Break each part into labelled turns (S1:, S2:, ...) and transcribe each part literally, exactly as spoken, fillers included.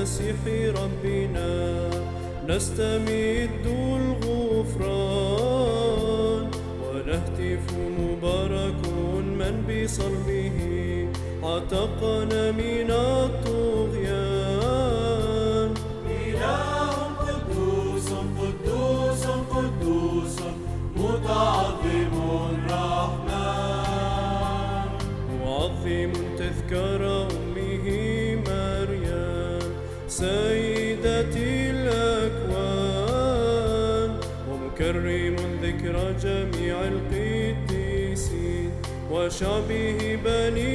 S1: المسيح ربنا نستمد الغفران، ونهتف مبارك من بصلبه عتقنا من الطغيان.
S2: إله قدوس قدوس قدوس متعظم الرحمن،
S1: معظم تذكار أمه مريم سيدة الأكوان، ومكرم ذكرى جميع القديسين وشعبه بني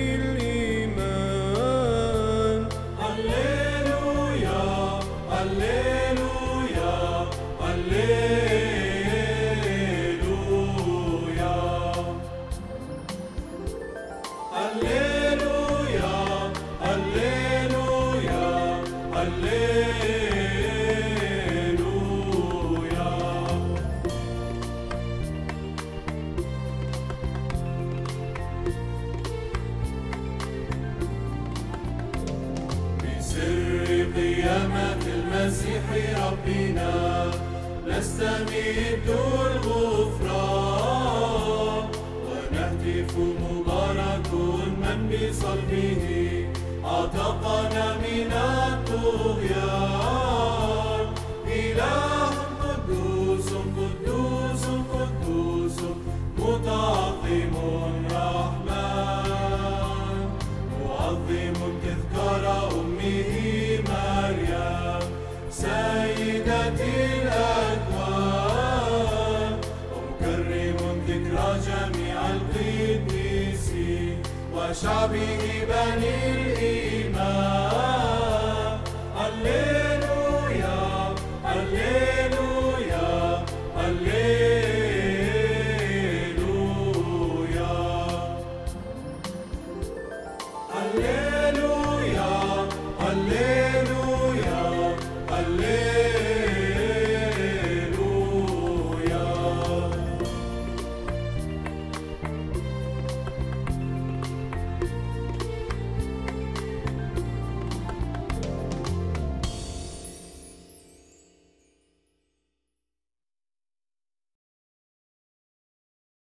S1: الإيمان.
S2: هللويا هللويا هللويا هللويا هللويا هللويا. بسر قيامة المسيح ربنا نستمد الغفران، ونهتف مبارك من بصلبه عتقنا من الطغيان. إله قدوس قدوس قدوس متعظم الرحمن، معظم تذكار أمه مريم سيدة الأكوان، ومكرم ذكرى جميع القديسين وشعبه بني الإيمان.